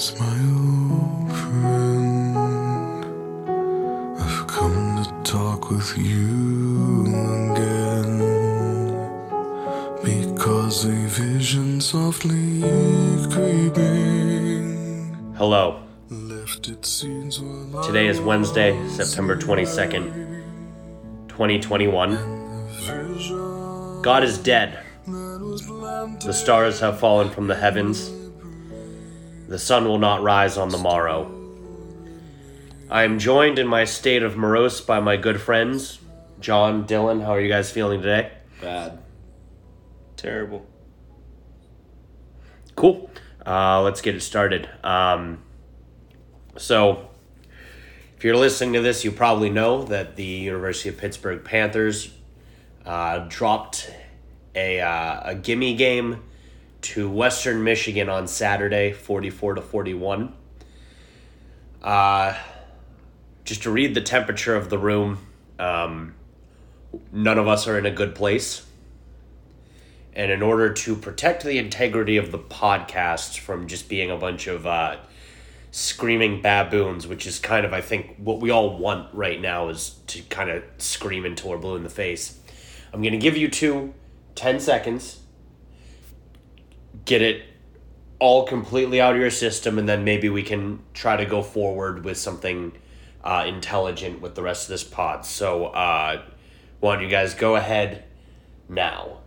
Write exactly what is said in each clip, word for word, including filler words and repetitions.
It's my old friend. I've come to talk with you again, because a vision softly creeping. Hello. Today is Wednesday, September twenty-second, twenty twenty-one. God is dead. The stars have fallen from the heavens. The sun will not rise on the morrow. I am joined in my state of morose by my good friends, John, Dylan. How are you guys feeling today? Bad. Terrible. Cool. Uh, let's get it started. Um, so, if you're listening to this, you probably know that the University of Pittsburgh Panthers uh, dropped a uh, a gimme game to Western Michigan on Saturday, forty-four to forty-one. Uh, just to read the temperature of the room, um, none of us are in a good place. And in order to protect the integrity of the podcast from just being a bunch of uh, screaming baboons, which is kind of, I think, what we all want right now is to kind of scream until we're blue in the face. I'm going to give you two ten seconds. Get it all completely out of your system, and then maybe we can try to go forward with something uh, intelligent with the rest of this pod. So, uh, why don't you guys go ahead now?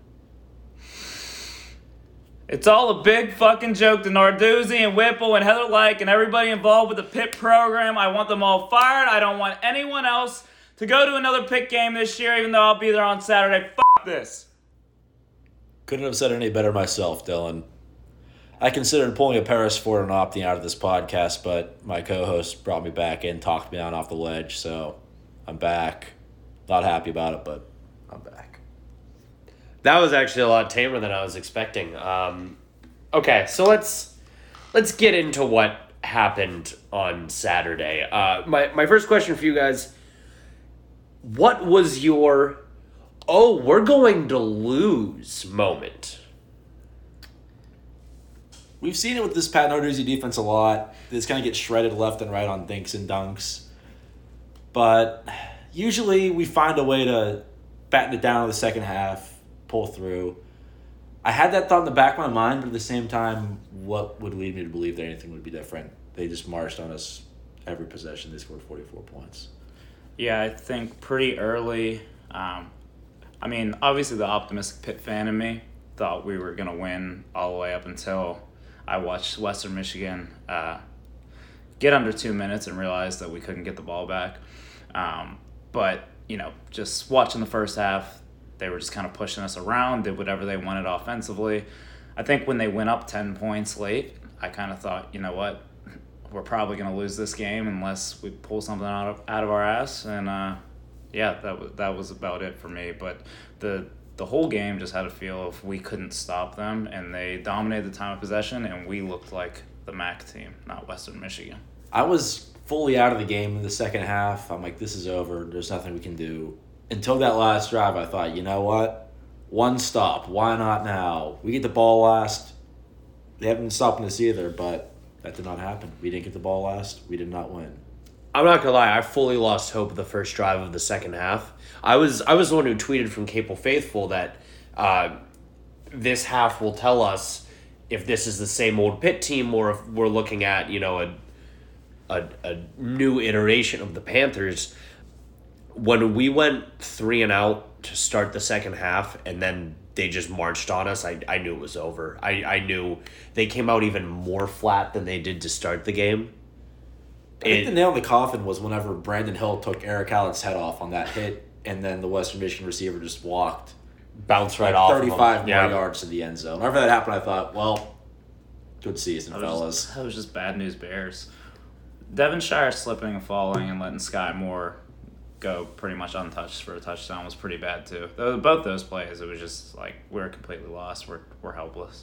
It's all a big fucking joke to Narduzzi and Whipple and Heather Lyke and everybody involved with the Pitt program. I want them all fired. I don't want anyone else to go to another Pitt game this year, even though I'll be there on Saturday. Fuck this. Couldn't have said it any better myself, Dylan. I considered pulling a Paris Ford and opting out of this podcast, but my co-host brought me back in, talked me down off the ledge, so I'm back. Not happy about it, but I'm back. That was actually a lot tamer than I was expecting. Um, okay, so let's let's get into what happened on Saturday. Uh, my, my first question for you guys, what was your, oh, we're going to lose moment? We've seen it with this Pat Narduzzi defense a lot. This kind of gets shredded left and right on dinks and dunks. But usually we find a way to batten it down in the second half, pull through. I had that thought in the back of my mind, but at the same time, what would lead me to believe that anything would be different? They just marched on us every possession. They scored forty-four points. Yeah, I think pretty early. Um, I mean, obviously the optimistic Pitt fan in me thought we were going to win all the way up until I watched Western Michigan uh, get under two minutes and realized that we couldn't get the ball back. Um, but, you know, just watching the first half, they were just kind of pushing us around, did whatever they wanted offensively. I think when they went up ten points late, I kind of thought, you know what, we're probably going to lose this game unless we pull something out of, out of our ass. And, uh, yeah, that was, that was about it for me. But the the whole game just had a feel of we couldn't stop them, and they dominated the time of possession, and we looked like the M A C team, not Western Michigan. I was fully out of the game in the second half. I'm like, this is over. There's nothing we can do. Until that last drive, I thought, you know what? One stop. Why not now? We get the ball last. They haven't been stopping us either, but that did not happen. We didn't get the ball last. We did not win. I'm not gonna lie, I fully lost hope the first drive of the second half. I was I was the one who tweeted from Capel Faithful that uh, this half will tell us if this is the same old Pitt team or if we're looking at, you know, a a, a new iteration of the Panthers. When we went three and out to start the second half and then they just marched on us, I, I knew it was over. I, I knew they came out even more flat than they did to start the game. I think it, the nail in the coffin was whenever Brandon Hill took Eric Allen's head off on that hit, and then the Western Michigan receiver just walked. Bounced right like off thirty-five of more yeah. yards to the end zone. Whenever that happened, I thought, well, good season, that fellas. Just, that was just bad news Bears. Devonshire slipping and falling and letting Sky Moore go pretty much untouched for a touchdown was pretty bad too. Both those plays, it was just like we're completely lost. We're we're helpless.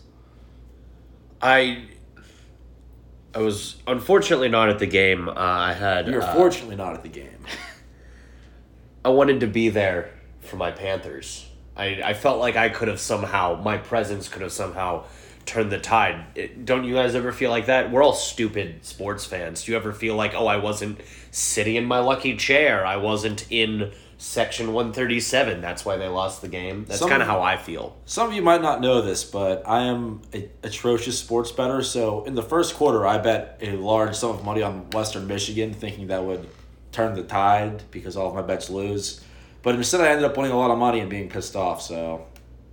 I I was unfortunately not at the game. Uh, I had. You're uh, fortunately not at the game. I wanted to be there for my Panthers. I I felt like I could have somehow my presence could have somehow turn the tide. It, don't you guys ever feel like that? We're all stupid sports fans. Do you ever feel like, oh, I wasn't sitting in my lucky chair, I wasn't in section one thirty-seven, that's why they lost the game? That's kind of how I feel. Some of you might not know this, but I am a atrocious sports bettor. So in the first quarter, I bet a large sum of money on Western Michigan, thinking that would turn the tide because all of my bets lose. But instead, I ended up winning a lot of money and being pissed off. So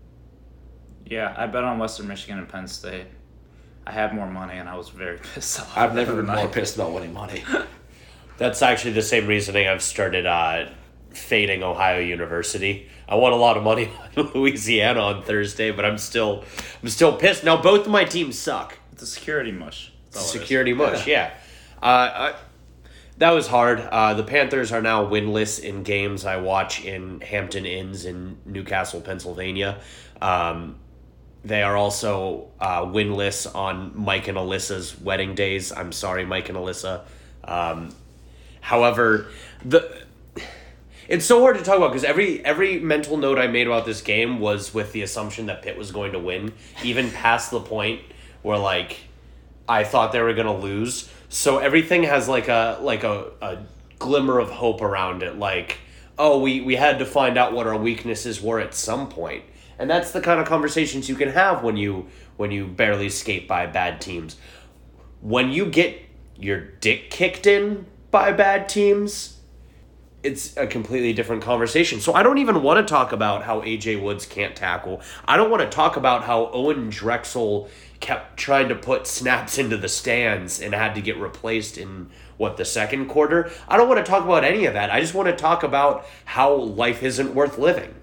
Yeah, I bet on Western Michigan and Penn State. I had more money and I was very pissed off. I've never been more pissed about winning money. That's actually the same reasoning I've started uh, fading Ohio University. I won a lot of money on Louisiana on Thursday, but I'm still I'm still pissed. Now both of my teams suck. It's a security mush. That's all it is. Security mush, yeah. Uh, I, that was hard. Uh, the Panthers are now winless in games I watch in Hampton Inns in Newcastle, Pennsylvania. Um, they are also uh, winless on Mike and Alyssa's wedding days. I'm sorry, Mike and Alyssa. Um, however, the it's so hard to talk about because every every mental note I made about this game was with the assumption that Pitt was going to win, even past the point where like I thought they were going to lose. So everything has like a like a, a glimmer of hope around it. Like, oh, we, we had to find out what our weaknesses were at some point. And that's the kind of conversations you can have when you when you barely skate by bad teams. When you get your dick kicked in by bad teams, it's a completely different conversation. So I don't even want to talk about how A J Woods can't tackle. I don't want to talk about how Owen Drexel kept trying to put snaps into the stands and had to get replaced in, what, the second quarter? I don't want to talk about any of that. I just want to talk about how life isn't worth living.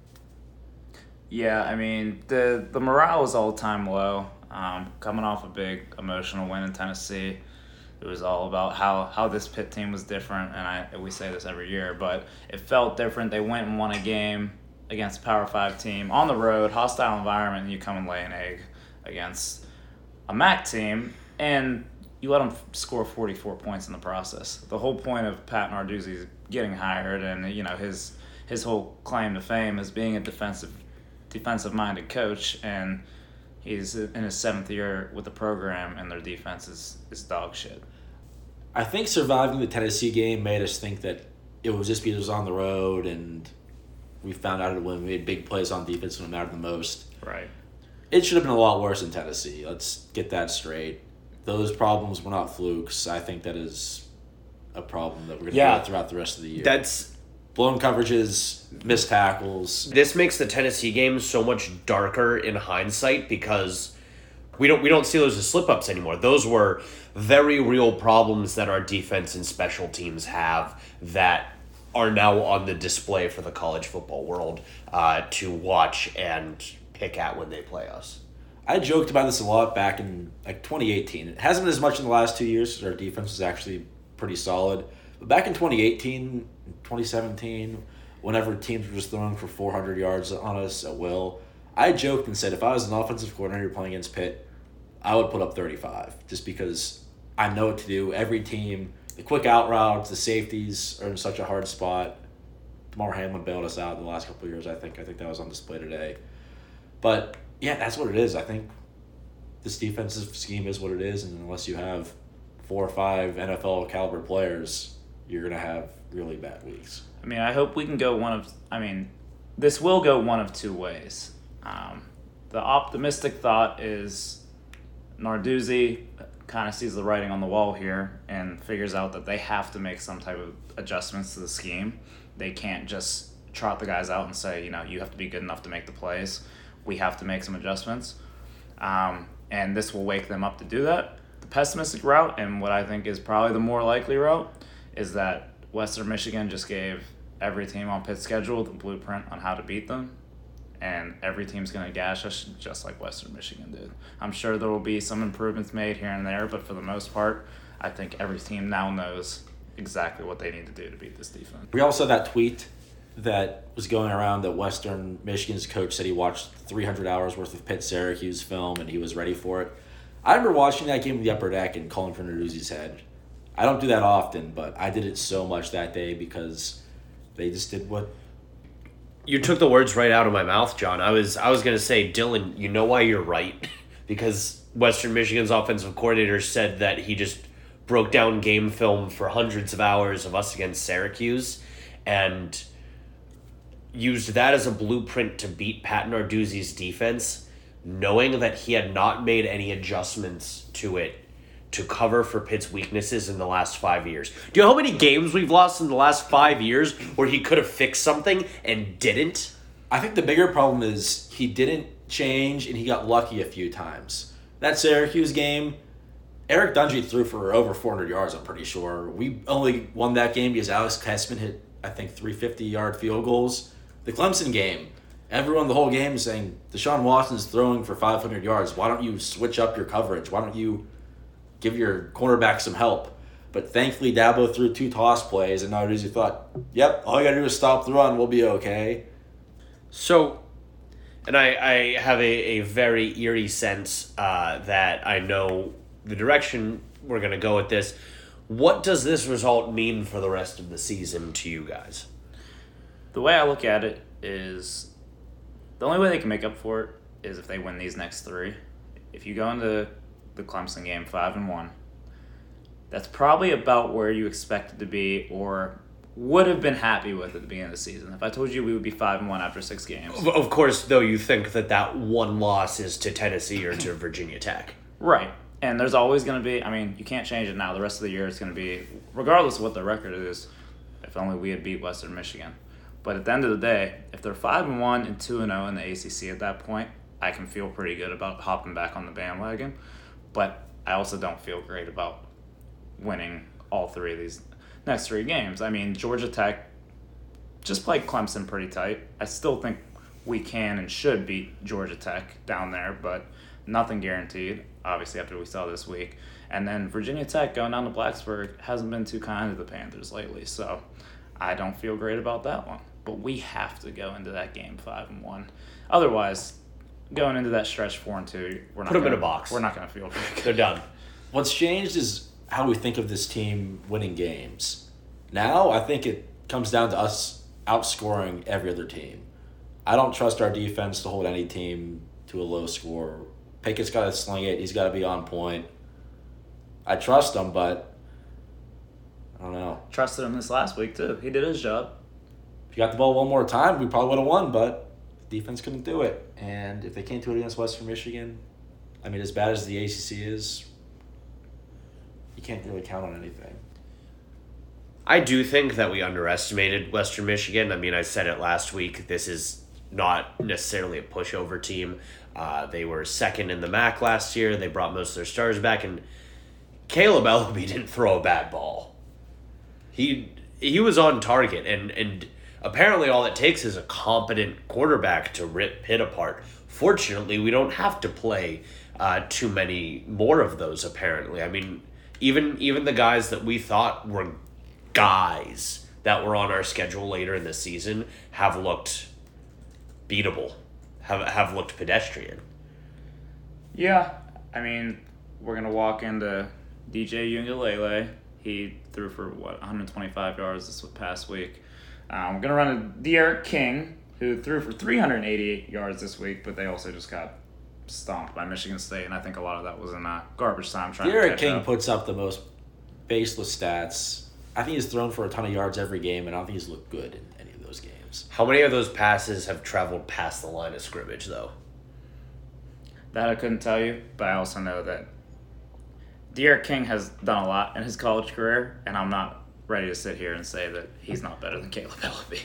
Yeah, I mean, the the morale was all-time low. Um, coming off a big emotional win in Tennessee, it was all about how, how this Pitt team was different, and I we say this every year, but it felt different. They went and won a game against a Power five team on the road, hostile environment, and you come and lay an egg against a M A C team, and you let them score forty-four points in the process. The whole point of Pat Narduzzi getting hired, and you know his his whole claim to fame is being a defensive defensive-minded coach, and he's in his seventh year with the program, and their defense is, is dog shit. I think surviving the Tennessee game made us think that it was just because it was on the road and we found out when we made big plays on defense when it mattered the most. Right. It should have been a lot worse in Tennessee. Let's get that straight. Those problems were not flukes. I think that is a problem that we're going to Yeah. get throughout the rest of the year. That's blown coverages, missed tackles. This makes the Tennessee game so much darker in hindsight because we don't we don't see those as slip-ups anymore. Those were very real problems that our defense and special teams have that are now on the display for the college football world uh, to watch and pick at when they play us. I joked about this a lot back in like twenty eighteen. It hasn't been as much in the last two years because our defense was actually pretty solid. But back in twenty eighteen, twenty seventeen, whenever teams were just throwing for four hundred yards on us at will, I joked and said if I was an offensive coordinator playing against Pitt, I would put up thirty-five just because I know what to do. Every team, the quick out routes, the safeties are in such a hard spot. Damar Hamlin bailed us out in the last couple of years, I think. I think that was on display today. But, yeah, that's what it is. I think this defensive scheme is what it is, and unless you have four or five N F L caliber players, you're going to have really bad weeks. I mean, I hope we can go one of, I mean, this will go one of two ways. Um, the optimistic thought is Narduzzi kind of sees the writing on the wall here and figures out that they have to make some type of adjustments to the scheme. They can't just trot the guys out and say, you know, you have to be good enough to make the plays. We have to make some adjustments. Um, and this will wake them up to do that. The pessimistic route, and what I think is probably the more likely route, is that Western Michigan just gave every team on Pitt's schedule the blueprint on how to beat them, and every team's going to gash us just like Western Michigan did. I'm sure there will be some improvements made here and there, but for the most part, I think every team now knows exactly what they need to do to beat this defense. We also saw that tweet that was going around that Western Michigan's coach said he watched three hundred hours worth of Pitt-Syracuse film and he was ready for it. I remember watching that game in the upper deck and calling for Narduzzi's head. I don't do that often, but I did it so much that day because they just did what... You took the words right out of my mouth, John. I was I was going to say, Dylan, you know why you're right? because Western Michigan's offensive coordinator said that he just broke down game film for hundreds of hours of us against Syracuse and used that as a blueprint to beat Pat Narduzzi's defense, knowing that he had not made any adjustments to it to cover for Pitt's weaknesses in the last five years. Do you know how many games we've lost in the last five years where he could have fixed something and didn't? I think the bigger problem is he didn't change and he got lucky a few times. That Syracuse game, Eric Dungey threw for over four hundred yards, I'm pretty sure. We only won that game because Alex Kessman hit, I think, three fifty-yard field goals. The Clemson game, everyone the whole game is saying, Deshaun Watson's throwing for five hundred yards. Why don't you switch up your coverage? Why don't you give your cornerback some help? But thankfully, Dabo threw two toss plays, and Narduzzi thought, yep, all you got to do is stop the run. We'll be okay. So, and I, I have a, a very eerie sense uh, that I know the direction we're going to go with this. What does this result mean for the rest of the season to you guys? The way I look at it is the only way they can make up for it is if they win these next three. If you go into the Clemson game five and one, that's probably about where you expect it to be or would have been happy with at the beginning of the season. If I told you we would be five and one after six games. Of course, though, you think that that one loss is to Tennessee or to Virginia Tech. Right. And there's always going to be, I mean, you can't change it now. The rest of the year it's going to be, regardless of what the record is, if only we had beat Western Michigan. But at the end of the day, if they're five and one and two and oh in the A C C at that point, I can feel pretty good about hopping back on the bandwagon. But I also don't feel great about winning all three of these next three games. I mean, Georgia Tech just played Clemson pretty tight. I still think we can and should beat Georgia Tech down there, but nothing guaranteed, obviously, after we saw this week. And then Virginia Tech going down to Blacksburg hasn't been too kind to the Panthers lately, so I don't feel great about that one. But we have to go into that game five and one. Otherwise, going into that stretch four and two, we're not Put them gonna, in a box. We're not going to feel very good. They're done. What's changed is how we think of this team winning games. Now, I think it comes down to us outscoring every other team. I don't trust our defense to hold any team to a low score. Pickett's got to sling it. He's got to be on point. I trust him, but I don't know. Trusted him this last week, too. He did his job. If you got the ball one more time, we probably would have won, but the defense couldn't do it. And if they can't do it against Western Michigan, I mean, as bad as the A C C is, you can't really count on anything. I do think that we underestimated Western Michigan. I mean, I said it last week. This is not necessarily a pushover team. Uh, they were second in the M A C last year. They brought most of their stars back, and Caleb Ellaby didn't throw a bad ball. He he was on target, and, and apparently all it takes is a competent quarterback to rip Pitt apart. Fortunately, we don't have to play uh, too many more of those, apparently. I mean, even even the guys that we thought were guys that were on our schedule later in the season have looked beatable, have have looked pedestrian. Yeah, I mean, we're going to walk into D J Uiagalelei. He threw for, what, one hundred twenty-five yards this past week. Um, we're going to run a D'Eriq King, who threw for three hundred eighty-eight yards this week, but they also just got stomped by Michigan State, and I think a lot of that was in uh, garbage time trying to D'Eriq catch King up. puts up the most baseless stats. I think he's thrown for a ton of yards every game, and I don't think he's looked good in any of those games. How many of those passes have traveled past the line of scrimmage, though? That I couldn't tell you, but I also know that D'Eriq King has done a lot in his college career, and I'm not ready to sit here and say that he's not better than Caleb Ellaby.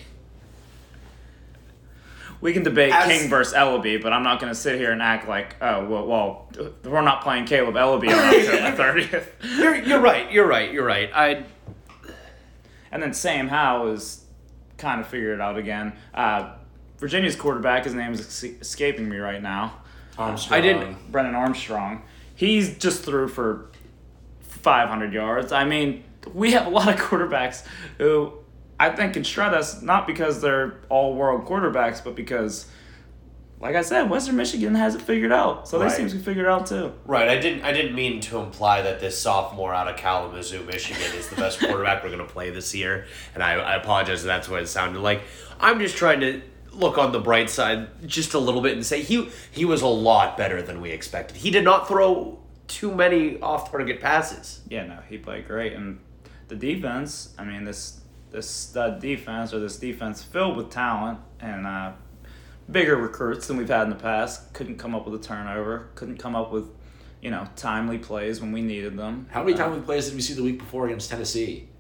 We can debate As, King versus Ellaby, but I'm not going to sit here and act like, oh, well, well we're not playing Caleb Ellaby on October thirtieth. You're, you're right, you're right, you're right. I. And then Sam Howell is kind of figured it out again. Uh, Virginia's quarterback, his name is es- escaping me right now. Armstrong. I didn't. Brennan Armstrong. He's just threw for five hundred yards. I mean, we have a lot of quarterbacks who I think can shred us, not because they're all-world quarterbacks, but because, like I said, Western Michigan has it figured out. So Right. they seem to figure it out too. Right, I didn't. I didn't mean to imply that this sophomore out of Kalamazoo, Michigan, is the best quarterback we're going to play this year, and I, I apologize if that's what it sounded like. I'm just trying to look on the bright side just a little bit and say he he was a lot better than we expected. He did not throw too many off-target passes. Yeah, no, he played great. And the defense, I mean, this this stud defense or this defense filled with talent and uh, bigger recruits than we've had in the past, couldn't come up with a turnover, couldn't come up with, you know, timely plays when we needed them. How many Uh, timely plays did we see the week before against Tennessee?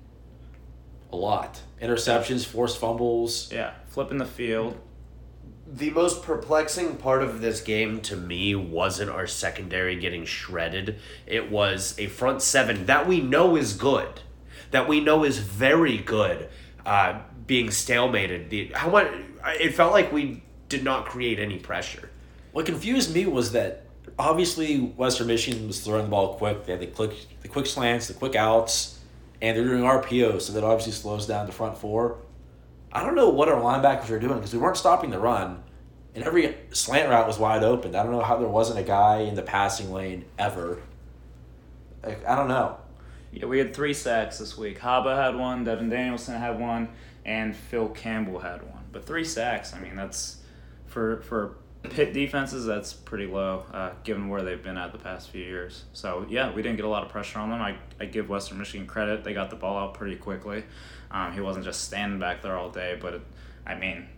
A lot. Interceptions, forced fumbles. Yeah, flipping the field. The most perplexing part of this game to me wasn't our secondary getting shredded. It was a front seven that we know is good, that we know is very good, uh, being stalemated. The how much it felt like we did not create any pressure. What confused me was that obviously Western Michigan was throwing the ball quick. They had the quick, the quick slants, the quick outs, and they're doing R P Os, so that obviously slows down the front four. I don't know what our linebackers were doing because we weren't stopping the run, and every slant route was wide open. I don't know how there wasn't a guy in the passing lane ever. Like, I don't know. Yeah, we had three sacks this week. Haba had one, Devin Danielson had one, and Phil Campbell had one. But three sacks, I mean, that's for for Pitt defenses, that's pretty low, uh, given where they've been at the past few years. So, yeah, we didn't get a lot of pressure on them. I, I give Western Michigan credit. They got the ball out pretty quickly. Um, he wasn't just standing back there all day. But, it, I mean,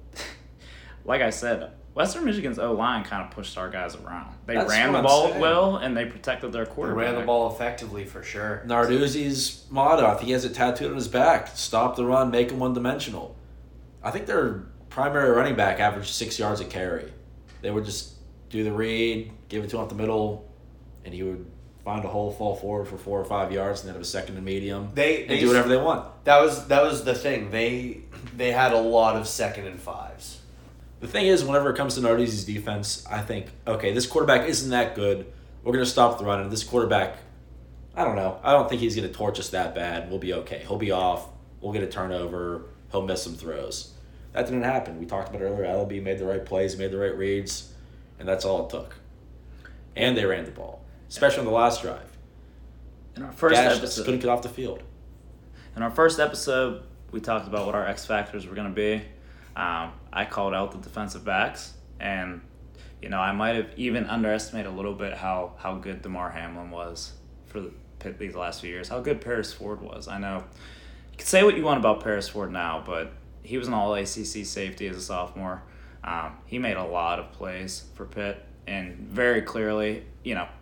like I said, Western Michigan's O-line kind of pushed our guys around. They That's ran what the I'm ball saying. well, and they protected their They quarterback. ran the ball effectively for sure. Narduzzi's motto, I think he has it tattooed on his back: stop the run, make them one-dimensional. I think their primary running back averaged six yards a carry. They would just do the read, give it to him up the middle, and he would find a hole, fall forward for four or five yards, and then have a second and medium, They- and they- do whatever they want. That was that was the thing. They they had a lot of second and fives. The thing is, whenever it comes to Narduzzi's defense, I think, okay, this quarterback isn't that good. We're going to stop the run, and this quarterback, I don't know. I don't think he's going to torch us that bad. We'll be okay. He'll be off. We'll get a turnover. He'll miss some throws. That didn't happen. We talked about it earlier. L L B made the right plays, made the right reads, and that's all it took. And they ran the ball, especially on the last drive. In our first Gash episode, couldn't get off the field. In our first episode, we talked about what our X factors were going to be. Um, I called out the defensive backs, and you know I might have even underestimated a little bit how, how good DeMar Hamlin was for the Pitt these last few years. How good Paris Ford was. I know you can say what you want about Paris Ford now, but he was an All A C C safety as a sophomore. Um, he made a lot of plays for Pitt, and very clearly, you know,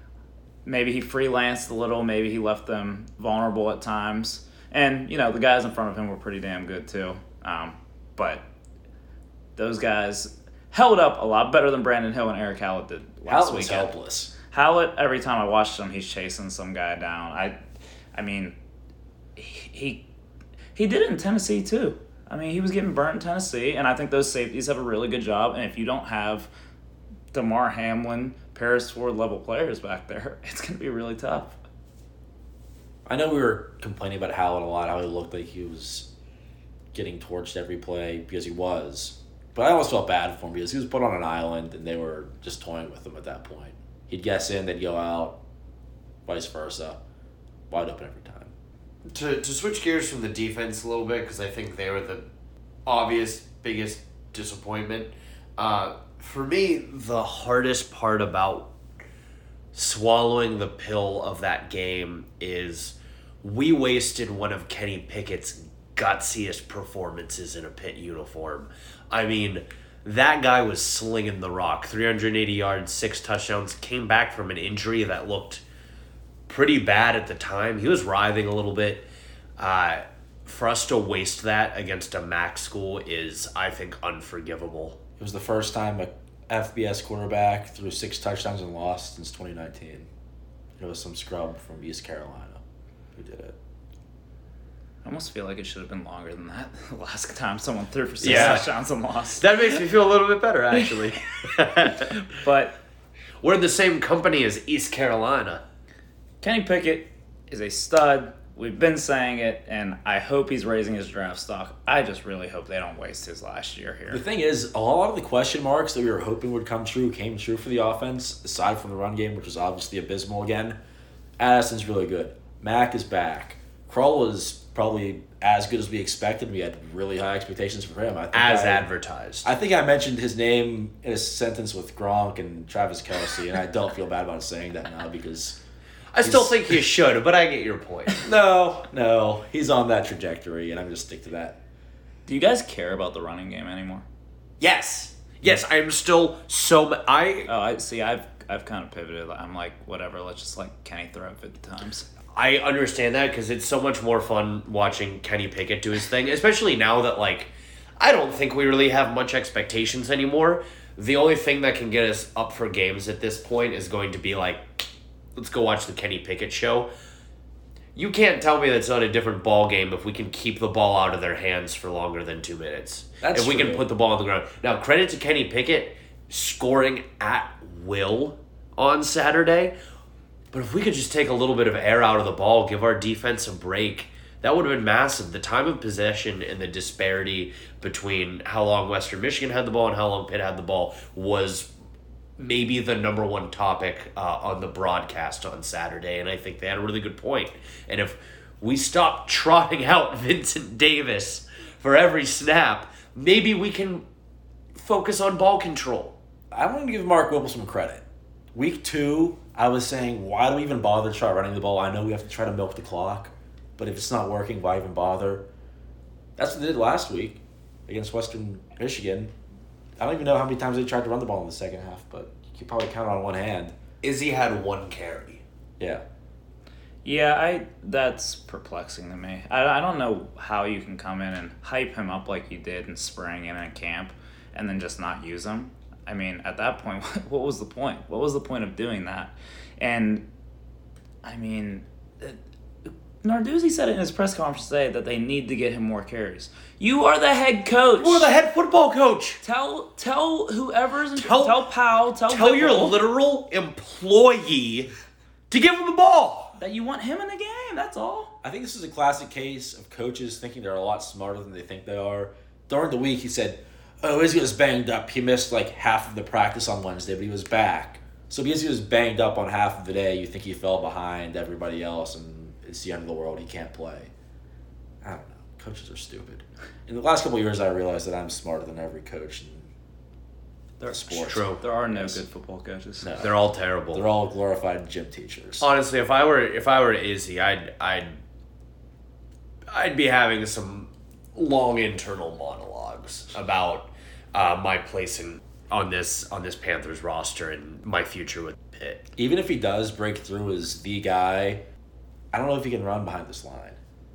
maybe he freelanced a little, maybe he left them vulnerable at times. And, you know, the guys in front of him were pretty damn good too. Um, but those guys held up a lot better than Brandon Hill and Eric Hallett did last Hallett was weekend. helpless. Hallett, every time I watched him, he's chasing some guy down. I I mean, he he did it in Tennessee too. I mean, he was getting burnt in Tennessee, and I think those safeties have a really good job. And if you don't have DeMar Hamlin, Paris Ford level players back there, it's going to be really tough. I know we were complaining about Hallett a lot, how he looked like he was getting torched every play, because he was. But I almost felt bad for him because he was put on an island and they were just toying with him at that point. He'd guess in, they'd go out, vice versa. Wide open every time. To to switch gears from the defense a little bit, because I think they were the obvious biggest disappointment. Uh, for me, the hardest part about swallowing the pill of that game is we wasted one of Kenny Pickett's gutsiest performances in a Pitt uniform. I mean, that guy was slinging the rock. three hundred eighty yards, six touchdowns, came back from an injury that looked pretty bad at the time. He was writhing a little bit. Uh, for us to waste that against a M A C school is, I think, unforgivable. It was the first time a F B S quarterback threw six touchdowns and lost since twenty nineteen. It was some scrub from East Carolina who did it. I almost feel like it should have been longer than that. The last time someone threw for six Yeah. touchdowns and lost. That makes me feel a little bit better, actually. But We're the same company as East Carolina. Kenny Pickett is a stud. We've been saying it, and I hope he's raising his draft stock. I just really hope they don't waste his last year here. The thing is, a lot of the question marks that we were hoping would come true came true for the offense, aside from the run game, which was obviously abysmal again. Addison's really good. Mack is back. Kroll is probably as good as we expected. We had really high expectations for him. I think As I, advertised. I think I mentioned his name in a sentence with Gronk and Travis Kelce, and I don't feel bad about saying that now because I still he's- think you should, but I get your point. no, no, he's on that trajectory, and I'm going to stick to that. Do you guys care about the running game anymore? Yes. Yes, I'm still so... ma- I Oh, I see. I've I've kind of pivoted. I'm like, whatever. Let's just like Kenny throw it fifty times. I understand that because it's so much more fun watching Kenny Pickett do his thing, especially now that, like, I don't think we really have much expectations anymore. The only thing that can get us up for games at this point is going to be, like, let's go watch the Kenny Pickett show. You can't tell me that's not a different ball game if we can keep the ball out of their hands for longer than two minutes. That's if we true. can put the ball on the ground. Now, credit to Kenny Pickett scoring at will on Saturday. But if we could just take a little bit of air out of the ball, give our defense a break, that would have been massive. The time of possession and the disparity between how long Western Michigan had the ball and how long Pitt had the ball was maybe the number one topic uh, on the broadcast on Saturday, and I think they had a really good point. And if we stop trotting out Vincent Davis for every snap, maybe we can focus on ball control. I want to give Mark Whipple some credit. Week two, I was saying, why do we even bother to try running the ball? I know we have to try to milk the clock, but if it's not working, why even bother? That's what they did last week against Western Michigan. I don't even know how many times they tried to run the ball in the second half, but you can probably count on one hand. Izzy had one carry. Yeah. Yeah, I that's perplexing to me. I, I don't know how you can come in and hype him up like you did in spring and in camp and then just not use him. I mean, at that point, what was the point? What was the point of doing that? And, I mean, Narduzzi said it in his press conference today that they need to get him more carries. You are the head coach. We're the head football coach. Tell tell whoever's in Tell- tell Powell, tell Tell your Whipple literal employee to give him the ball. that you want him in the game. That's all. I think this is a classic case of coaches thinking they're a lot smarter than they think they are. During the week, he said, oh, Izzy was banged up. He missed like half of the practice on Wednesday, but he was back. So because he was banged up on half of the day, you think he fell behind everybody else and it's the end of the world. He can't play. I don't know. Coaches are stupid. In the last couple of years, I realized that I'm smarter than every coach in There, sports. True. there are no Yes. good football coaches. No. They're all terrible. They're all glorified gym teachers. Honestly, if I were if I were Izzy, I'd I'd I'd be having some long internal monologues about uh, my place in on this on this Panthers roster and my future with Pitt. Even if he does break through as the guy, I don't know if he can run behind this line.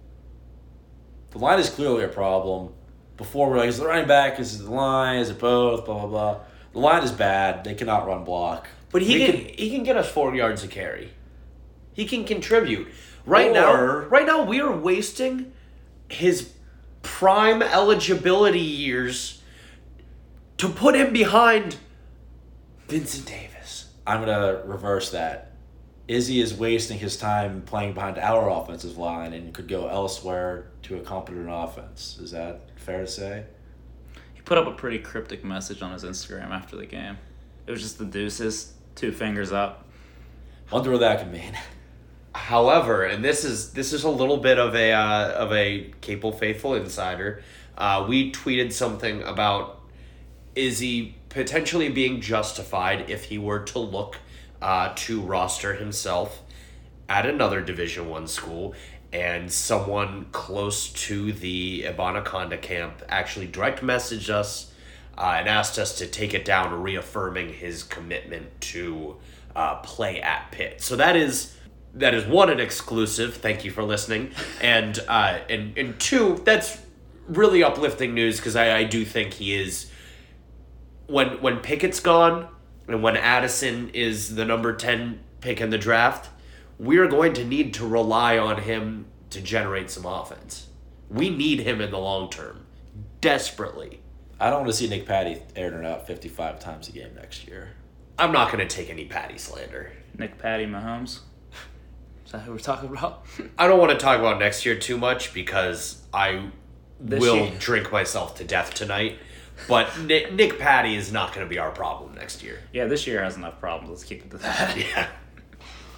The line is clearly a problem. Before we're like, is the running back, is it the line, is it both, blah, blah, blah. The line is bad. They cannot run block. But he We can, he can get us four yards a carry. He can contribute. Right Or- now, right now we are wasting his prime eligibility years to put him behind Vincent Davis. I'm going to reverse that. Izzy is wasting his time playing behind our offensive line and could go elsewhere to a competent offense. Is that fair to say? He put up a pretty cryptic message on his Instagram after the game. It was just the deuces, two fingers up. Wonder what that could mean. However, and this is this is a little bit of a uh, of a Capel Faithful insider. Uh, we tweeted something about Izzy potentially being justified if he were to look uh, to roster himself at another Division One school, and someone close to the Ibanaconda camp actually direct messaged us uh, and asked us to take it down, reaffirming his commitment to uh, play at Pitt. So that is that is one, an exclusive. Thank you for listening, and uh, and and two, that's really uplifting news because I, I do think he is. When when Pickett's gone and when Addison is the number ten pick in the draft, we are going to need to rely on him to generate some offense. We need him in the long term, desperately. I don't want to see Nick Patty airing it out fifty-five times a game next year. I'm not going to take any Patty slander. Nick Patty Mahomes. Is that who we're talking about? I don't want to talk about next year too much because I This will year- drink myself to death tonight. But Nick, Nick Patty is not going to be our problem next year. Yeah, this year has enough problems. Let's keep it to that. Yeah.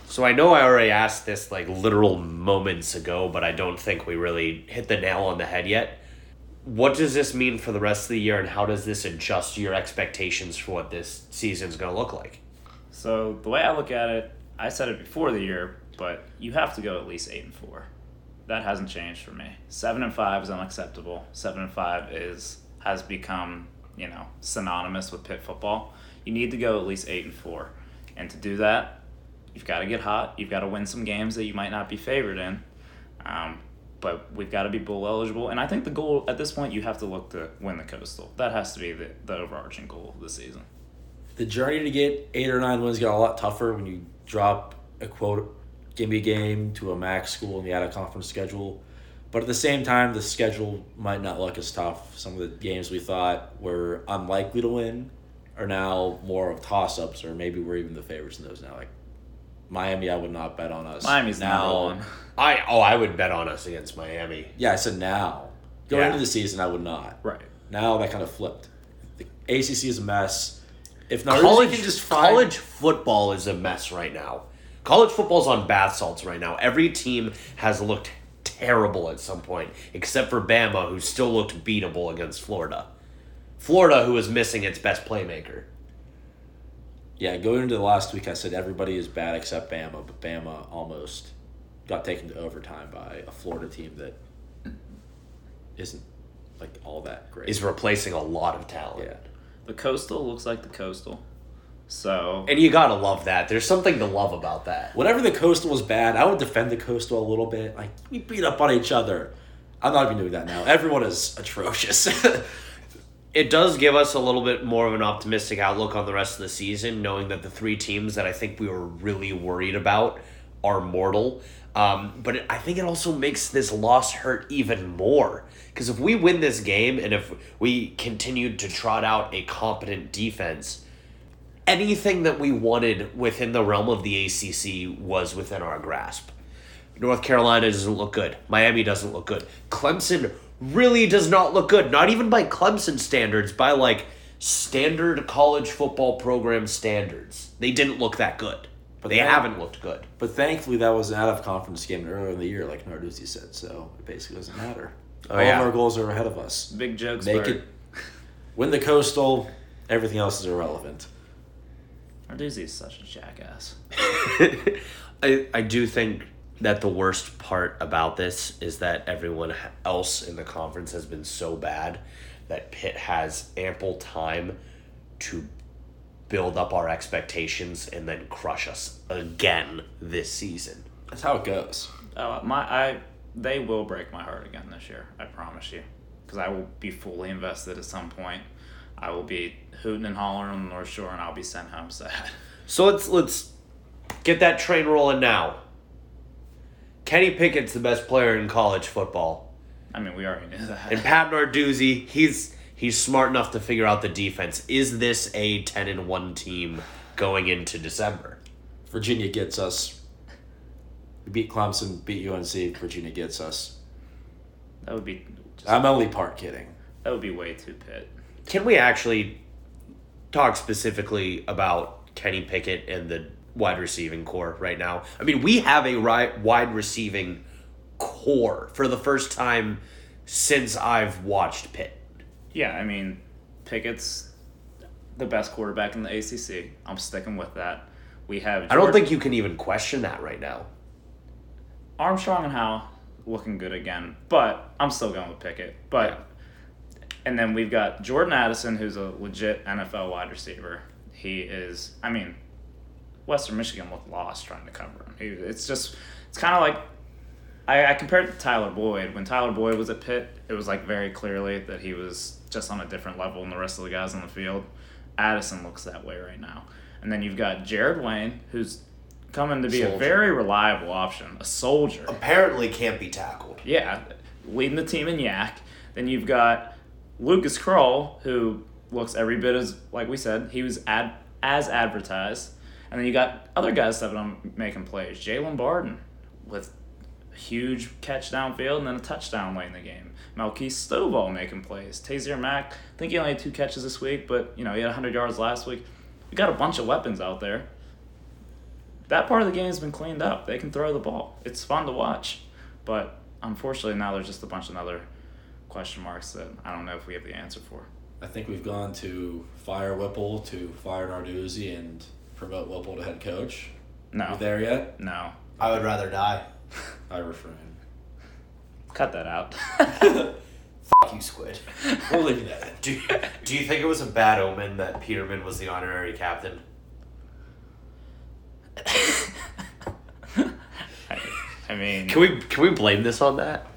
So I know I already asked this like literal moments ago, but I don't think we really hit the nail on the head yet. What does this mean for the rest of the year, and how does this adjust your expectations for what this season's going to look like? So the way I look at it, I said it before the year, but you have to go at least eight and four. That hasn't changed for me. Seven and five is unacceptable. Seven and five is has become, you know, synonymous with Pitt football. You need to go at least eight and four, and to do that, you've got to get hot. You've got to win some games that you might not be favored in. Um, but we've got to be bowl eligible. And I think the goal at this point, you have to look to win the Coastal. That has to be the, the overarching goal of the season. The journey to get eight or nine wins got a lot tougher when you drop a quote gimme game to a MAC school in the out-of-conference schedule. But at the same time, the schedule might not look as tough. Some of the games we thought were unlikely to win are now more of toss-ups, or maybe we're even the favorites in those now. Like Miami, I would not bet on us. Miami's now. number one. I oh, I would bet on us against Miami. Yeah, I said now. Going Yeah. into the season, I would not. Right. Now that kind of flipped. The A C C is a mess. If Naruzi College, can just find... college football is a mess right now. College football's on bath salts right now. Every team has looked terrible at some point, except for Bama, who still looked beatable against Florida. Florida, who was missing its best playmaker. Yeah, going into the last week, I said everybody is bad except Bama, but Bama almost got taken to overtime by a Florida team that isn't like all that great. Is replacing a lot of talent. Yeah. The Coastal looks like the Coastal. So And you gotta love that. There's something to love about that. Whatever the Coastal was bad, I would defend the Coastal a little bit. Like, we beat up on each other. I'm not even doing that now. Everyone is atrocious. It does give us a little bit more of an optimistic outlook on the rest of the season, knowing that the three teams that I think we were really worried about are mortal. Um, but it, I think it also makes this loss hurt even more. Because if we win this game and if we continued to trot out a competent defense, anything that we wanted within the realm of the A C C was within our grasp. North Carolina doesn't look good. Miami doesn't look good. Clemson really does not look good. Not even by Clemson standards, by like standard college football program standards. They didn't look that good. But they that- haven't looked good. But thankfully, that was an out-of-conference game earlier in the year, like Narduzzi said, so it basically doesn't matter. Oh, All yeah. of our goals are ahead of us. big jokes. Make it... Win the Coastal, everything else is irrelevant. Narduzzi is such a jackass. I, I do think that the worst part about this is that everyone else in the conference has been so bad that Pitt has ample time to build up our expectations and then crush us again this season. That's how it goes. Uh, my I they will break my heart again this year. I promise you, because I will be fully invested at some point. I will be hooting and hollering on the North Shore, and I'll be sent home sad. So let's let's get that train rolling now. Kenny Pickett's the best player in college football. I mean, we already knew that. And Pat Narduzzi, he's he's smart enough to figure out the defense. Is this a ten and one team going into December? Virginia gets us. We beat Clemson, beat U N C, Virginia gets us. That would be. Just, I'm only part kidding. that would be way too Pitt. Can we actually talk specifically about Kenny Pickett and the wide receiving core right now? I mean, we have a ri- wide receiving core for the first time since I've watched Pitt. Yeah, I mean, Pickett's the best quarterback in the A C C. I'm sticking with that. We have. I don't Jordan- think you can even question that right now. Armstrong and Howe looking good again, but I'm still going with Pickett. But Yeah. and then we've got Jordan Addison, who's a legit N F L wide receiver. He is. I mean, Western Michigan looked lost trying to cover him. He, it's just. It's kind of like. I, I compared it to Tyler Boyd. When Tyler Boyd was at Pitt, it was like very clearly that he was just on a different level than the rest of the guys on the field. Addison looks that way right now. And then you've got Jared Wayne, who's coming to be Soldier. a very reliable option, a soldier. Apparently can't be tackled. Yeah, leading the team in yak. Then you've got Lucas Kroll, who looks every bit as, like we said, he was ad, as advertised. And then you got other guys stepping on making plays. Jalen Barden with a huge catch downfield and then a touchdown late in the game. Malkeith Stovall making plays. Tazier Mack, I think he only had two catches this week, but you know he had one hundred yards last week. We got a bunch of weapons out there. that part of the game has been cleaned up. They can throw the ball. It's fun to watch. But unfortunately now there's just a bunch of other question marks that I don't know if we have the answer for. I think we've gone to fire Whipple to fire Narduzzi and promote Whipple to head coach. No. You there yet? No. I would rather die. I refrain. Cut that out. Fuck you, Squid. We'll leave that. Do you, do you think it was a bad omen that Peterman was the honorary captain? I, I mean, Can we can we blame this on that?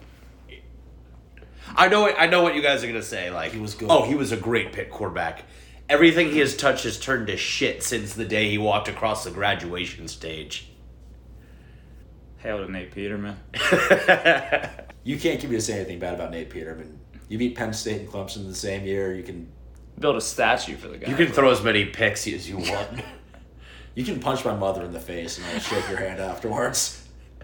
I know I know what you guys are gonna say. Like He was good. Oh, he was a great Pitt quarterback. Everything he has touched has turned to shit since the day he walked across the graduation stage. hail to Nate Peterman. You can't get me to say anything bad about Nate Peterman. You beat Penn State and Clemson the same year. You can Build a statue for the guy. You can throw as many picks as you want. you can punch my mother in the face and I'll shake your hand afterwards.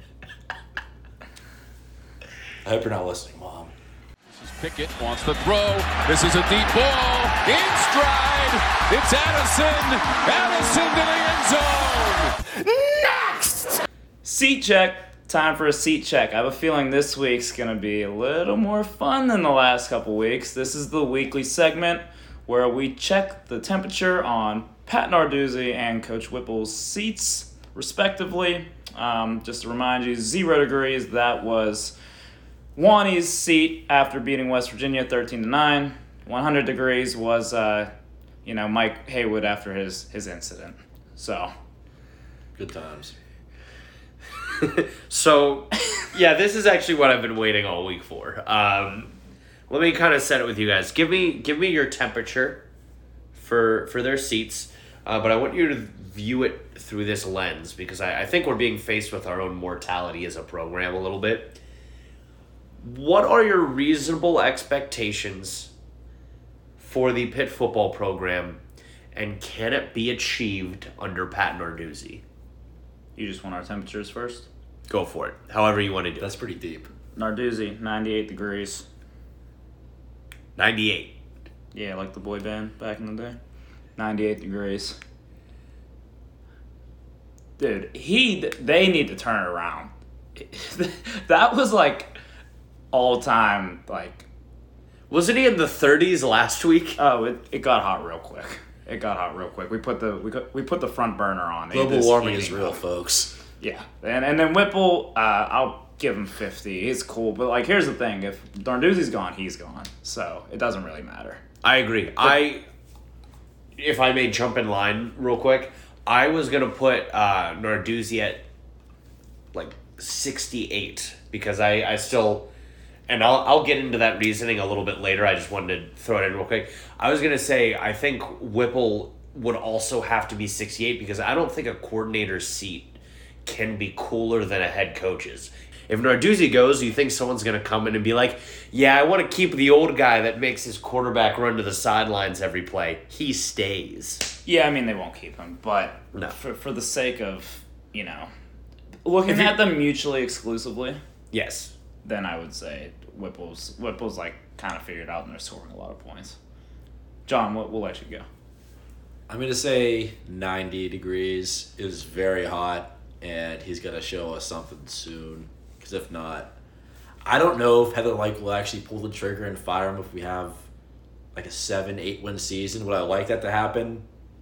I hope you're not listening, Mom. This is Pickett wants to throw. This is a deep ball. In stride. It's Addison. Addison to the end zone. Next. Seat check. Time for a seat check. I have a feeling this week's going to be a little more fun than the last couple weeks. This is the weekly segment where we check the temperature on Pat Narduzzi and Coach Whipple's seats, respectively. Um, just to remind you, zero degrees. That was Wani's seat after beating West Virginia thirteen to nine. one hundred degrees was, uh, you know, Mike Haywood after his, his incident. So, Good times. So, yeah, this is actually what I've been waiting all week for. Um, let me kind of set it with you guys. Give me give me your temperature for for their seats, uh, but I want you to view it through this lens because I, I think we're being faced with our own mortality as a program a little bit. What are your reasonable expectations for the Pitt football program, and can it be achieved under Pat Narduzzi? you just want our temperatures first? Go for it. However you want to do it. That's pretty deep. Narduzzi, ninety-eight degrees. ninety-eight. Yeah, like the boy band back in the day. ninety-eight degrees. Dude, he, they need to turn it around. That was like all time, like, Wasn't he in the thirties last week? oh, it, it got hot real quick. It got hot real quick. We put the we got, we put the front burner on. It Global is warming is heating real, up. folks. Yeah, and and then Whipple, uh, I'll give him fifty. He's cool, but like here's the thing: if Narduzzi's gone, he's gone. So it doesn't really matter. I agree. I, if I may jump in line real quick, I was gonna put uh, Narduzzi at like sixty-eight because I, I still, and I'll I'll get into that reasoning a little bit later. I just wanted to throw it in real quick. I was gonna say I think Whipple would also have to be sixty-eight because I don't think a coordinator's seat can be cooler than a head coach's. If Narduzzi goes, you think someone's going to come in and be like, yeah, I want to keep the old guy that makes his quarterback run to the sidelines every play. He stays. Yeah, I mean they won't keep him, but No. for for the sake of you know looking If you- at them mutually exclusively, Yes. then I would say Whipple's Whipple's like kind of figured out and they're scoring a lot of points. John, we'll, we'll let you go. I'm going to say ninety degrees is very hot, and he's going to show us something soon. Because if not, I don't know if Heather Lyke will actually pull the trigger and fire him if we have like a seven, eight win season. Would I like that to happen?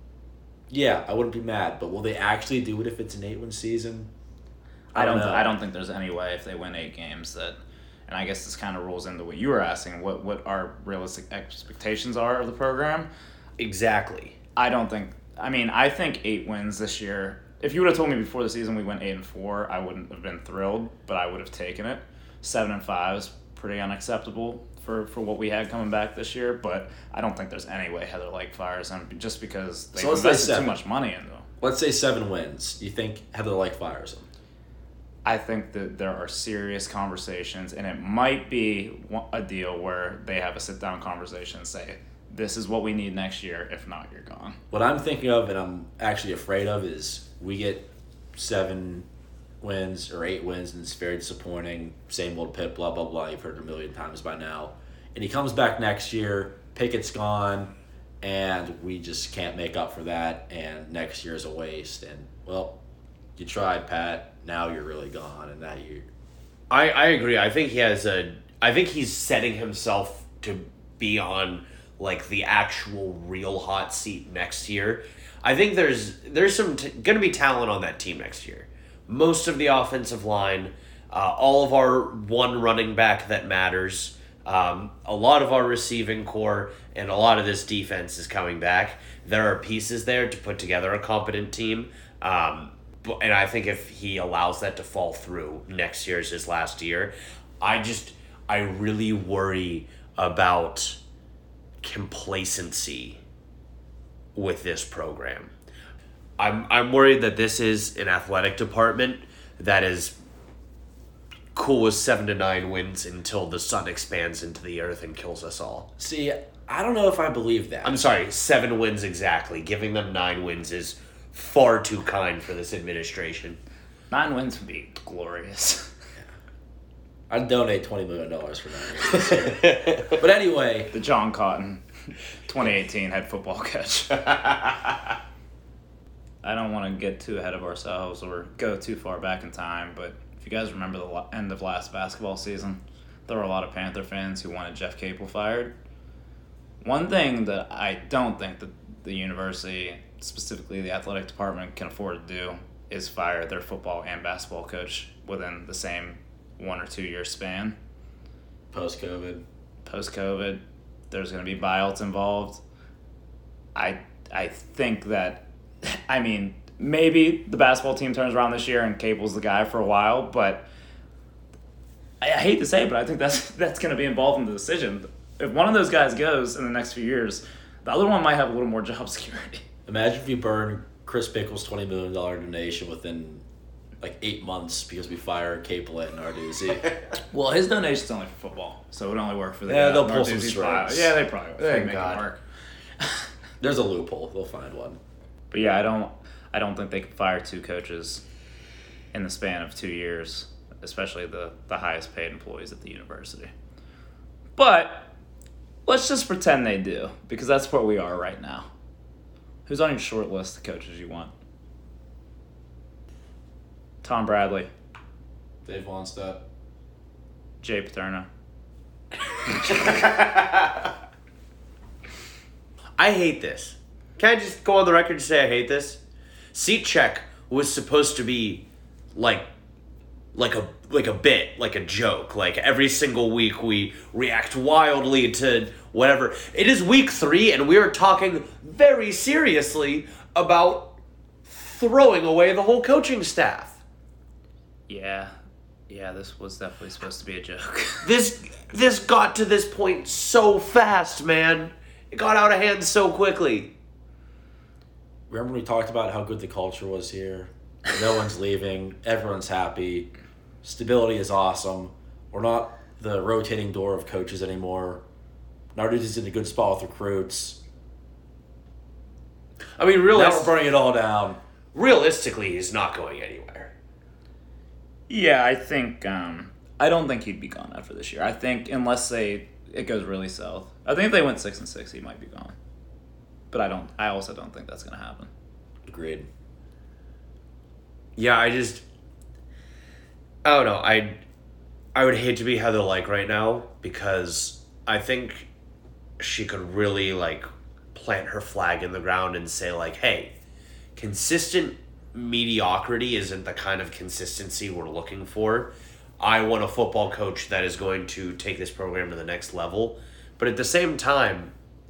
Yeah, I wouldn't be mad. But will they actually do it if it's an eight win season? I don't. know. I don't think there's any way if they win eight games that, and I guess this kind of rolls into what you were asking. What what our realistic expectations are of the program? Exactly. I don't think. I mean, I think eight wins this year. If you would have told me before the season we went eight and four, I wouldn't have been thrilled, but I would have taken it. Seven and five is pretty unacceptable for, for what we had coming back this year. But I don't think there's any way Heather Lyke fires him just because they So let's say invested too seven. much money into him. Let's say seven wins. Do you think Heather Lyke fires him? I think that there are serious conversations, and it might be one- a deal where they have a sit-down conversation and say, this is what we need next year. If not, you're gone. What I'm thinking of and I'm actually afraid of is we get seven wins or eight wins and it's very disappointing. Same old Pitt, blah, blah, blah. You've heard it a million times by now. And he comes back next year, Pickett's gone, and we just can't make up for that, and next year's a waste. And, well, you tried, Pat. Now you're really gone, and now you. I, I agree. I think he has a. I think he's setting himself to be on like the actual real hot seat next year. I think there's there's some t- going to be talent on that team next year. Most of the offensive line, uh, all of our one running back that matters, um, a lot of our receiving core, and a lot of this defense is coming back. There are pieces there to put together a competent team. Um, but, and I think if he allows that to fall through next year as his last year, I just, I really worry about complacency with this program. I'm I'm worried that this is an athletic department that is cool with seven to nine wins until the sun expands into the earth and kills us all. See, I don't know if I believe that. I'm sorry, seven wins exactly. Giving them nine wins is far too kind for this administration. Nine wins would be glorious. I'd donate twenty million dollars for nine wins. But anyway. The John Cotton twenty eighteen head football coach. I don't want to get too ahead of ourselves or go too far back in time, but if you guys remember the la- end of last basketball season, there were a lot of Panther fans who wanted Jeff Capel fired. One thing that I don't think that the university, specifically the athletic department, can afford to do is fire their football and basketball coach within the same one or two year span. Post-COVID. Post-COVID, there's going to be buyouts involved. I I think that, I mean, maybe the basketball team turns around this year and Capel's the guy for a while, but I, I hate to say it, but I think that's that's going to be involved in the decision. If one of those guys goes in the next few years, the other one might have a little more job security. Imagine if you burn Chris Pickle's twenty million dollars donation within like eight months because we fired Capel at Narduzzi. Well, his donation's only for football, so it would only work for the Yeah, guy. they'll pull some Narduzzi's strings. buyout. Yeah, they probably they Thank make God. it work. There's a loophole. They'll find one. But yeah, I don't I don't think they can fire two coaches in the span of two years, especially the, the highest paid employees at the university. But let's just pretend they do, because that's where we are right now. Who's on your short list of coaches you want? Tom Bradley, Dave Wannstedt. Jay Paterno. I hate this. Can I just go on the record and say I hate this? Seat check was supposed to be like like a like a bit, like a joke. Like every single week we react wildly to whatever. It is week three and we are talking very seriously about throwing away the whole coaching staff. Yeah. Yeah, this was definitely supposed to be a joke. This this got to this point so fast, man. It got out of hand so quickly. Remember when we talked about how good the culture was here? No one's leaving. Everyone's happy. Stability is awesome. We're not the rotating door of coaches anymore. Narduzzi's in a good spot with recruits. I mean, Now realis- we're burning it all down. realistically, he's not going anywhere. Yeah, I think um, I don't think he'd be gone after this year. I think unless they it goes really south. I think if they went six and six, he might be gone. But I don't. I also don't think that's going to happen. Agreed. Yeah, I just, I don't know. I, I would hate to be Heather Lyke right now because I think she could really like plant her flag in the ground and say like, hey, consistent mediocrity isn't the kind of consistency we're looking for. I want a football coach that is going to take this program to the next level. But at the same time,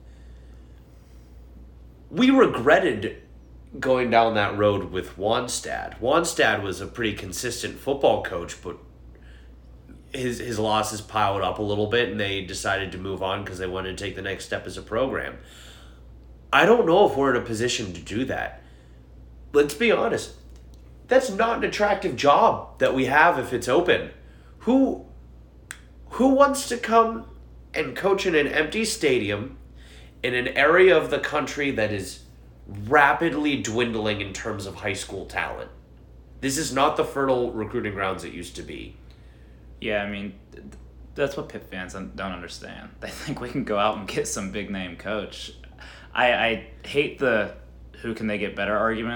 we regretted going down that road with Wannstedt. Wannstedt was a pretty consistent football coach, but his his losses piled up a little bit, and they decided to move on because they wanted to take the next step as a program. I don't know if we're in a position to do that. Let's be honest. That's not an attractive job that we have if it's open. Who who wants to come and coach in an empty stadium in an area of the country that is rapidly dwindling in terms of high school talent? This is not the fertile recruiting grounds it used to be. Yeah, I mean, th- that's what Pitt fans don't understand. They think we can go out and get some big name coach. I, I hate the who can they get better argument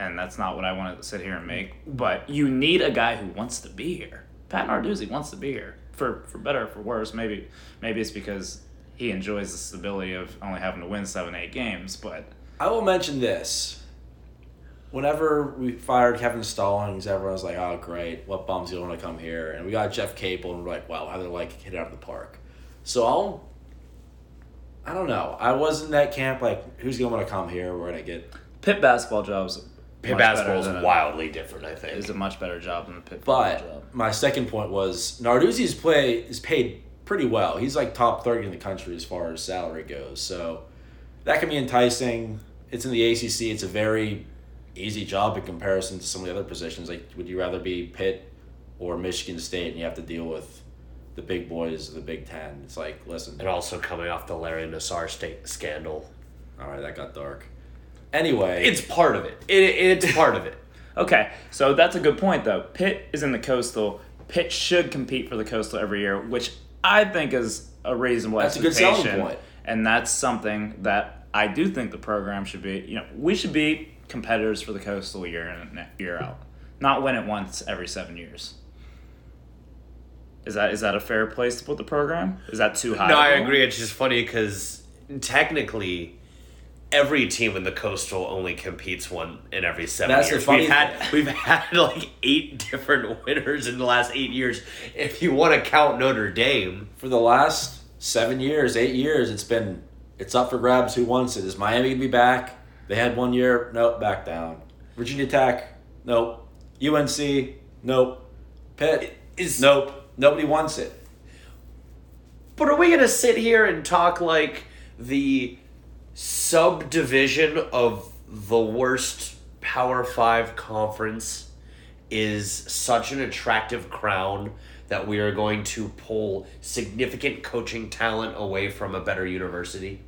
and that's not what I want to sit here and make. But you need a guy who wants to be here. Pat Narduzzi wants to be here, for for better or for worse. Maybe maybe it's because he enjoys the stability of only having to win seven, eight games. But I will mention this. Whenever we fired Kevin Stallings, everyone was like, oh, great. What bums you don't want to come here? And we got Jeff Capel, and we're like, wow, how they like hit it out of the park. So I'll, I don't know. I was in that camp, like, who's going to want to come here? We're going to get. Pitt basketball jobs. Pitt basketball is wildly different, I think. It's a much better job than the Pitt but football job. My second point was Narduzzi's play is paid pretty well. He's like top thirty in the country as far as salary goes. So that can be enticing. It's in the A C C. It's a very easy job in comparison to some of the other positions. Like, would you rather be Pitt or Michigan State and you have to deal with the big boys of the Big Ten? It's like, listen. And also coming off the Larry Nassar state scandal. All right, that got dark. Anyway. It's part of it. it it's part of it. Okay, so that's a good point, though. Pitt is in the Coastal. Pitt should compete for the Coastal every year, which I think is a reasonable That's a good expectation. selling point. And that's something that I do think the program should be. You know, we should be competitors for the Coastal year in and year out, not win it once every seven years. Is that is that a fair place to put the program? Is that too high? No, I agree. It's just funny because technically, every team in the Coastal only competes one in every seven That's the years. funny We've had thing. we've had like eight different winners in the last eight years. If you want to count Notre Dame, For the last seven years, eight years, it's been it's up for grabs. Who wants it? Is Miami going to be back? They had one year. Nope, back down. Virginia Tech. Nope. U N C. Nope. Pitt. Is- Nope. Nobody wants it. but are we going to sit here and talk like the subdivision of the worst Power Five conference is such an attractive crown that we are going to pull significant coaching talent away from a better university?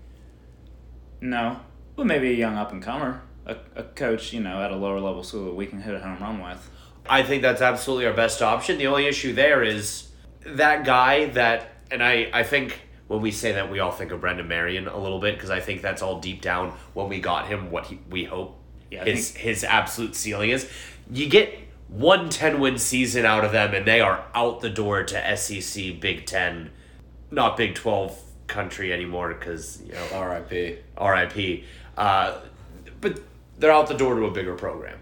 No. Well, maybe a young up-and-comer. A, a coach, you know, at a lower level school that we can hit a home run with. I think that's absolutely our best option. The only issue there is that guy that, and I, I think when we say that, we all think of Brendan Marion a little bit, because I think that's all deep down when we got him what he, we hope Yeah, I his, think- his absolute ceiling is. You get one ten-win season out of them, and they are out the door to S E C, Big Ten, not Big twelve country anymore, because, you know, R I P. R I P. Uh, but they're out the door to a bigger program.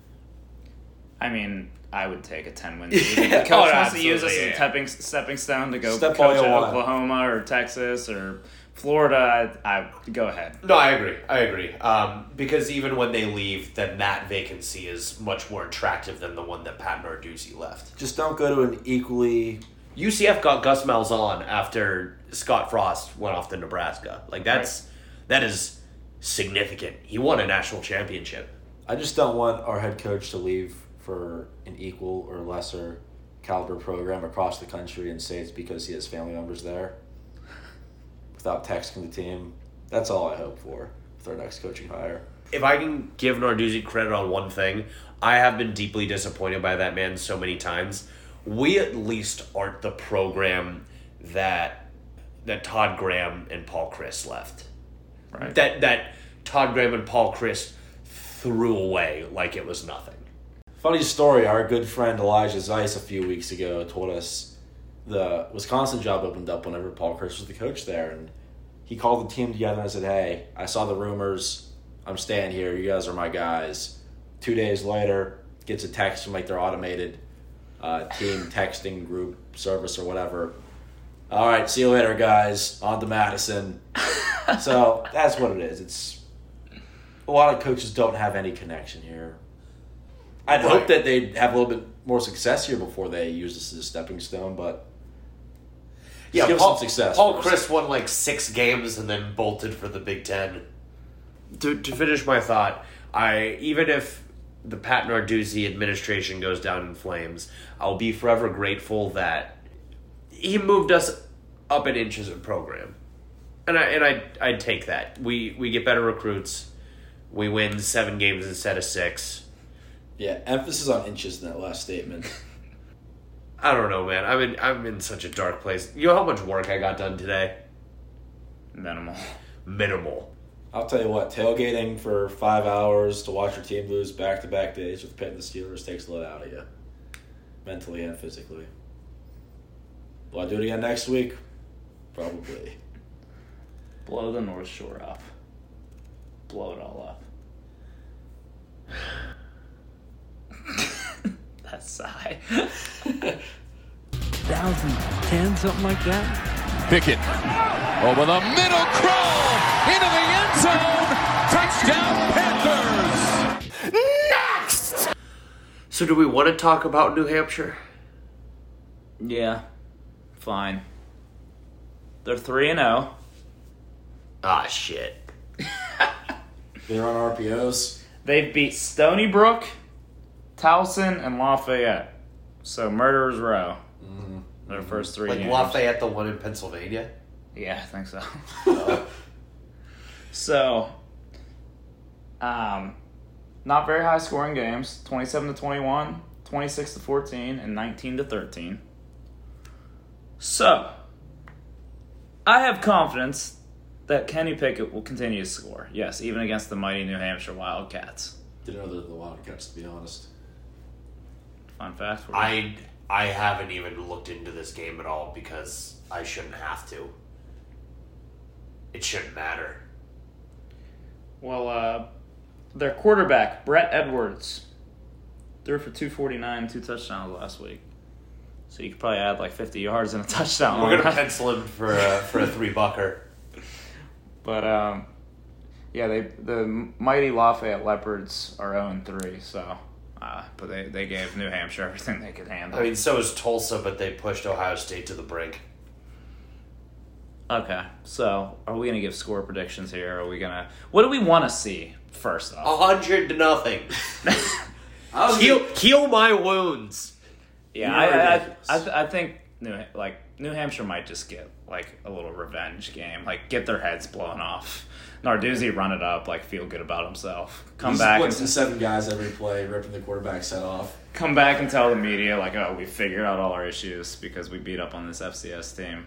I mean, I would take a ten-win season. Yeah. The coach Oh, wants to use us absolutely, as a yeah. stepping, stepping stone to go Step all coach you at want. Oklahoma or Texas or Florida. I, I go ahead. No, I agree. I agree. Um, because even when they leave, then that vacancy is much more attractive than the one that Pat Narduzzi left. Just don't go to an equally. U C F got Gus Malzahn after Scott Frost went off to Nebraska. Like, that's that is significant. He won a national championship. I just don't want our head coach to leave for an equal or lesser caliber program across the country and say it's because he has family members there without texting the team. That's all I hope for with our next coaching hire. If I can give Narduzzi credit on one thing, I have been deeply disappointed by that man so many times. We at least aren't the program that that Todd Graham and Paul Chris left. Right. That that Todd Graham and Paul Chris threw away like it was nothing. Funny story, our good friend Elijah Zeiss a few weeks ago told us the Wisconsin job opened up whenever Paul Chris was the coach there, and he called the team together and said, hey, I saw the rumors, I'm staying here, you guys are my guys. Two days later, gets a text from like their automated uh, team texting group service or whatever. All right, see you later, guys. On to Madison. So that's what it is. It's a lot of coaches don't have any connection here. I'd Right. hope that they'd have a little bit more success here before they use this as a stepping stone, but Yeah, give Paul, some success Paul first. Chris won like six games and then bolted for the Big Ten. To to finish my thought, I even if the Pat Narduzzi administration goes down in flames, I'll be forever grateful that he moved us up an inch as a program, and I and I I'd take that. We we get better recruits, we win seven games instead of six. yeah, emphasis on inches in that last statement. I don't know, man. I'm in I'm in such a dark place. You know how much work I got done today? Minimal. Minimal. I'll tell you what, tailgating for five hours to watch your team lose back-to-back days with Pitt and the Steelers takes a lot out of you, mentally and physically. Will I do it again next week? Probably. Blow the North Shore up. Blow it all up. That sigh. Thousand, ten, something like that. Pickett over the middle, crawl into the end zone. Touchdown Panthers. Next! So do we want to talk about New Hampshire? Yeah. Fine. They're three and oh. Ah, shit. They're on R P Os. They've beat Stony Brook, Towson, and Lafayette. So Murderers Row. Mm-hmm. Their first three Like games. Lafayette, the one in Pennsylvania? Yeah, I think so. So, um, not very high scoring games. twenty-seven to twenty-one, twenty-six to fourteen, and nineteen to thirteen. So, I have confidence that Kenny Pickett will continue to score. Yes, even against the mighty New Hampshire Wildcats. Didn't know they're the Wildcats, to be honest. Fun fact for you. I I haven't even looked into this game at all because I shouldn't have to. It shouldn't matter. Well, uh, their quarterback, Brett Edwards, threw for two forty-nine, two touchdowns last week. So you could probably add like fifty yards and a touchdown. We're on gonna that. pencil him for a, for a three bucker. But um, yeah, they the mighty Lafayette Leopards are oh and three. So, uh, but they, they gave New Hampshire everything they could handle. I mean, so is Tulsa, but they pushed Ohio State to the brink. Okay, so are we gonna give score predictions here? Are we gonna? What do we want to see first A off? hundred to nothing. I was heal, heal my wounds. Yeah, You're I I, ridiculous. I I think New like New Hampshire might just get like a little revenge game, like get their heads blown off. Narduzzi run it up, like feel good about himself. Come He's back and blitzing seven guys every play, ripping the quarterback's head off. come back and tell the media like, oh, we figured out all our issues because we beat up on this F C S team.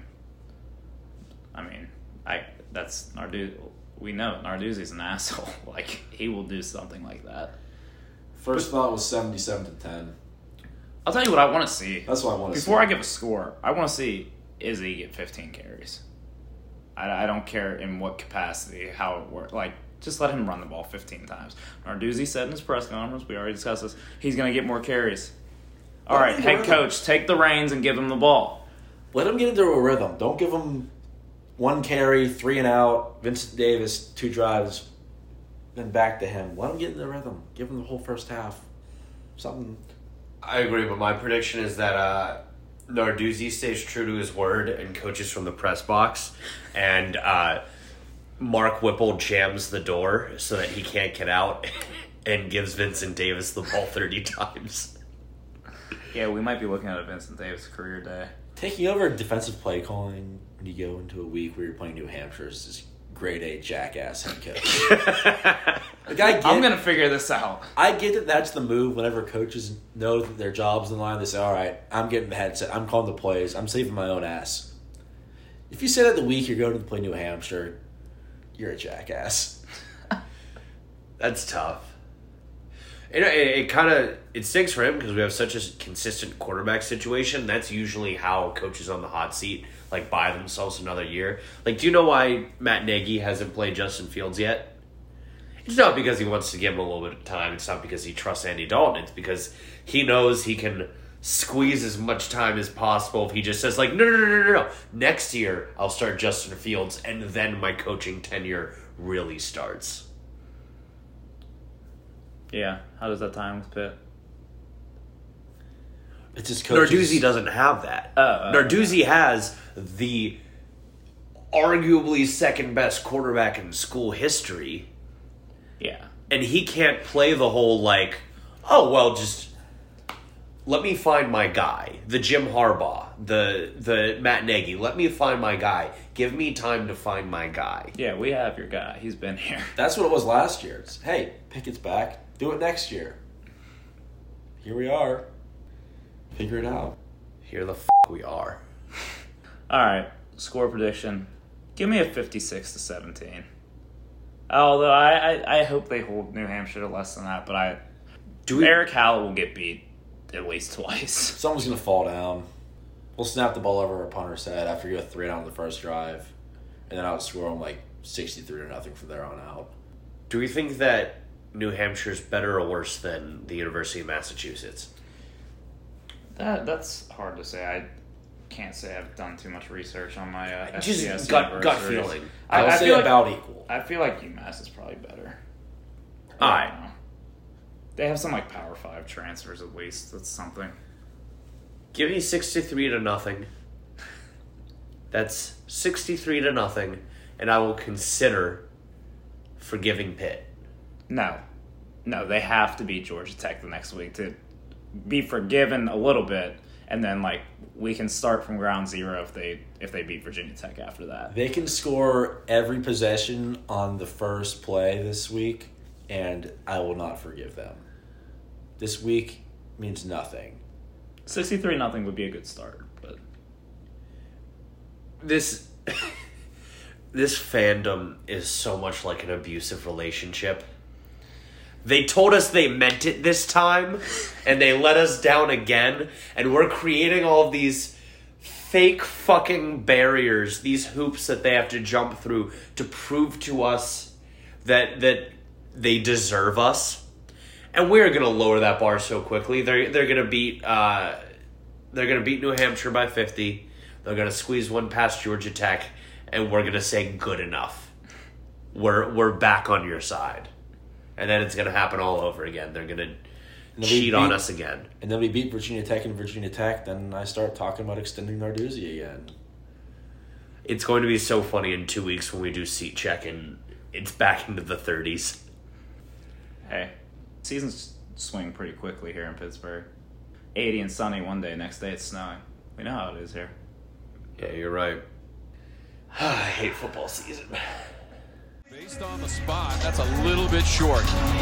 I mean, I that's Narduzzi. We know Narduzzi's an asshole. Like he will do something like that. First thought was seventy-seven to ten. I'll tell you what I want to see. That's what I want to see. Before I give a score, I want to see Izzy get fifteen carries. I, I don't care in what capacity, how it works. Like, just let him run the ball fifteen times. Narduzzi said in his press conference, we already discussed this, he's going to get more carries. All Let right, him head run. coach, take the reins and give him the ball. Let him get into a rhythm. Don't give him one carry, three and out, Vincent Davis, two drives, then back to him. Let him get in the rhythm. Give him the whole first half. Something. I agree, but my prediction is that uh, Narduzzi stays true to his word and coaches from the press box, and uh, Mark Whipple jams the door so that he can't get out and gives Vincent Davis the ball thirty times. Yeah, we might be looking at a Vincent Davis career day. Taking over defensive play calling when you go into a week where you're playing New Hampshire is this grade A jackass head coach. Like, I get, I'm going to figure this out. I get that that's the move whenever coaches know that their job's in line. They say, all right, I'm getting the headset. I'm calling the plays. I'm saving my own ass. If you say that the week you're going to play New Hampshire, you're a jackass. That's tough. It, it, it kind of it stinks for him because we have such a consistent quarterback situation. That's usually how coaches on the hot seat like buy themselves another year. Like, do you know why Matt Nagy hasn't played Justin Fields yet? It's not because he wants to give him a little bit of time. It's not because he trusts Andy Dalton. It's because he knows he can squeeze as much time as possible if he just says, like, no, no, no, no, no, no. Next year, I'll start Justin Fields, and then my coaching tenure really starts. Yeah, how does that time with Pitt? It's just coaches. Narduzzi doesn't have that. Oh, oh, Narduzzi has the arguably second best quarterback in school history, Yeah. and he can't play the whole, like, oh, well, just let me find my guy. The Jim Harbaugh, the the Matt Nagy. Let me find my guy. Give me time to find my guy. Yeah, we have your guy. He's been here. That's what it was last year. It's, hey, Pickett's back. Do it next year. Here we are. Figure it out. Here the f*** we are. All right, score prediction. Give me a fifty-six to seventeen. Although I, I, I hope they hold New Hampshire to less than that, but I Do we, Eric Hallett will get beat at least twice. Someone's going to fall down. We'll snap the ball over our punter's head after you go three down on the first drive, and then I'll score them like sixty-three to nothing from there on out. do we think that New Hampshire's better or worse than the University of Massachusetts? That That's hard to say. I can't say I've done too much research on my uh, F C S Just gut, gut universities. feeling. I would I say feel like- about equal. I feel like UMass is probably better. All I right. don't know. They have some like Power Five transfers at least. That's something. Give me sixty-three to nothing. That's sixty-three to nothing, and I will consider forgiving Pitt. No, no, they have to beat Georgia Tech the next week to be forgiven a little bit, and then like we can start from ground zero if they if they beat Virginia Tech after that. They can score every possession on the first play this week, and I will not forgive them. This week means nothing. Sixty-three nothing would be a good start, but This this fandom is so much like an abusive relationship. They told us they meant it this time, and they let us down again, and we're creating all of these fake fucking barriers, these hoops that they have to jump through to prove to us that that they deserve us. And we're gonna lower that bar so quickly. They're they're gonna beat uh, they're gonna beat New Hampshire by fifty. They're gonna squeeze one past Georgia Tech, and we're gonna say good enough. We're we're back on your side, and then it's gonna happen all over again. They're gonna we cheat on beat- us again. And then we beat Virginia Tech and Virginia Tech, then I start talking about extending Narduzzi again. It's going to be so funny in two weeks when we do seat check and it's back into the thirties. hey, seasons swing pretty quickly here in Pittsburgh. eighty and sunny one day, next day it's snowing. We know how it is here. Yeah, you're right. I hate football season. Based on the spot, that's a little bit short.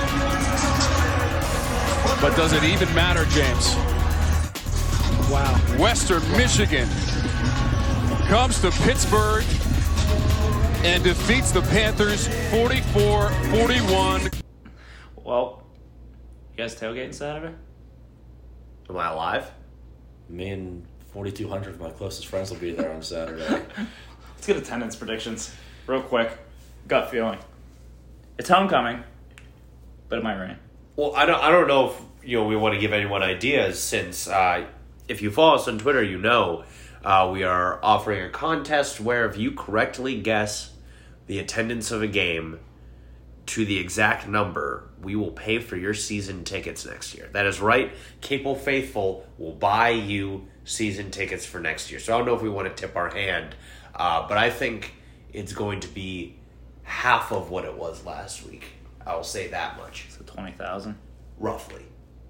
But does it even matter, James? Wow. Western Michigan comes to Pittsburgh and defeats the Panthers forty-four forty-one. Well, you guys tailgating Saturday? Am I alive? Me and forty-two hundred of my closest friends will be there on Saturday. Let's get attendance predictions real quick. Gut feeling. It's homecoming, but it might rain. Well, I don't. I don't know if you know we want to give anyone ideas since uh, if you follow us on Twitter, you know uh, we are offering a contest where if you correctly guess the attendance of a game to the exact number, we will pay for your season tickets next year. That is right. Capel Faithful will buy you season tickets for next year. So I don't know if we want to tip our hand, uh, but I think it's going to be half of what it was last week. I will say that much. So twenty thousand. Roughly.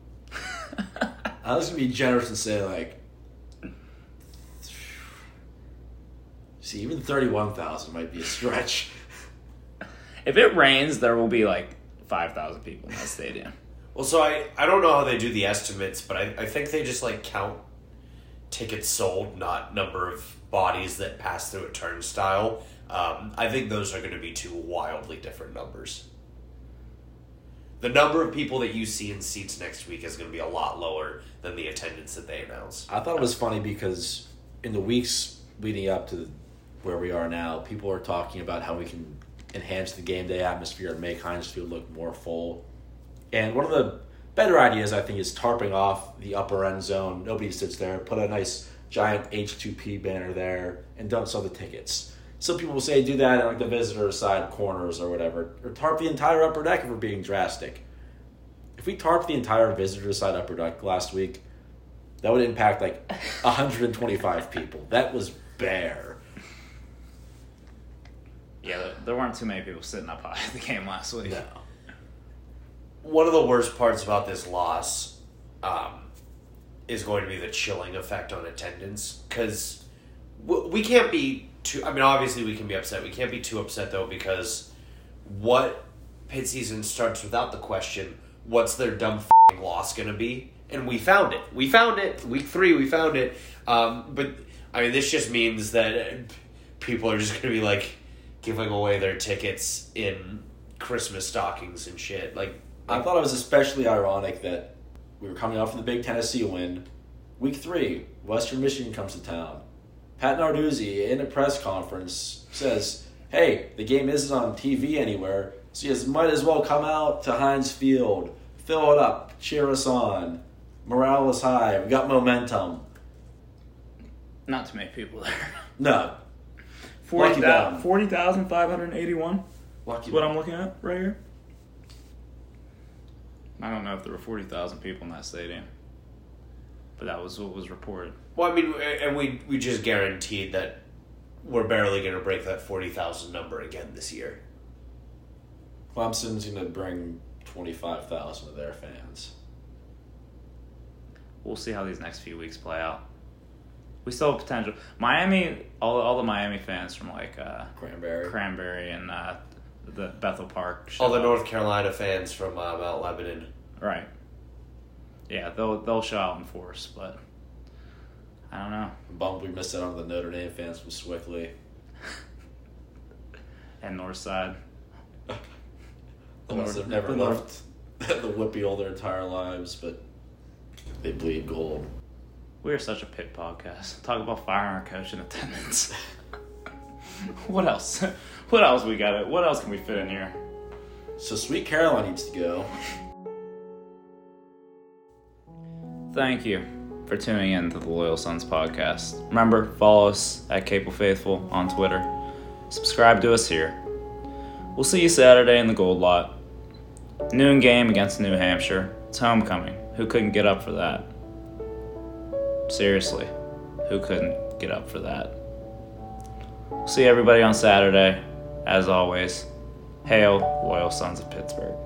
I was going to be generous and say, like, see, even thirty-one thousand might be a stretch. If it rains, there will be like five thousand people in that stadium. Well, so I, I don't know how they do the estimates, but I, I think they just, like, count tickets sold, not number of bodies that pass through a turnstile. Um, I think those are going to be two wildly different numbers. The number of people that you see in seats next week is going to be a lot lower than the attendance that they announce. I thought it was funny because in the weeks leading up to where we are now, people are talking about how we can enhance the game day atmosphere and make Heinz Field look more full. And one of the better ideas, I think, is tarping off the upper end zone. Nobody sits there. Put a nice giant H two P banner there and don't sell the tickets. Some people will say do that at like the visitor side corners or whatever. Or tarp the entire upper deck if we're being drastic. If we tarp the entire visitor side upper deck last week, that would impact like one hundred twenty-five people. That was bare. Yeah, there, there weren't too many people sitting up high at the game last week. No. One of the worst parts about this loss um, is going to be the chilling effect on attendance, because w- we can't be too, I mean, obviously we can be upset. We can't be too upset, though, because what Pitt season starts without the question, what's their dumb f***ing loss going to be? And we found it. We found it. Week three, we found it. Um, but, I mean, this just means that people are just going to be, like, giving away their tickets in Christmas stockings and shit. Like, I thought it was especially ironic that we were coming off of the big Tennessee win. Week three, Western Michigan comes to town. Pat Narduzzi, in a press conference, says, hey, the game isn't on T V anywhere, so you might as well come out to Heinz Field, fill it up, cheer us on. Morale is high. We got momentum. Not too many people there. No. forty Lucky them. thousand five hundred eighty-one. Lucky What them. I'm looking at right here. I don't know if there were forty thousand people in that stadium, but that was what was reported. well, I mean, and we we just guaranteed that we're barely going to break that forty thousand number again this year. Clemson's going to bring twenty-five thousand of their fans. We'll see how these next few weeks play out. We still have potential. Miami, all all the Miami fans from like uh, Cranberry. Cranberry and uh, the Bethel Park. All the show up. North Carolina fans from uh, Mount Lebanon. Right. Yeah, they'll they'll show out in force, but I don't know. Bummed we missed out on the Notre Dame fans from Swickley. And Northside. The ones that have never The North- left the Whippy all their entire lives, but they bleed gold. We are such a Pitt podcast. Talk about firing our coach in attendance. What else? What else we got? What else can we fit in here? So Sweet Caroline needs to go. Thank you for tuning in to the Loyal Sons podcast. Remember, follow us at Capel Faithful on Twitter. Subscribe to us here. We'll see you Saturday in the Gold Lot. Noon game against New Hampshire. It's homecoming. Who couldn't get up for that? Seriously, who couldn't get up for that? We'll see everybody on Saturday. As always, hail Loyal Sons of Pittsburgh.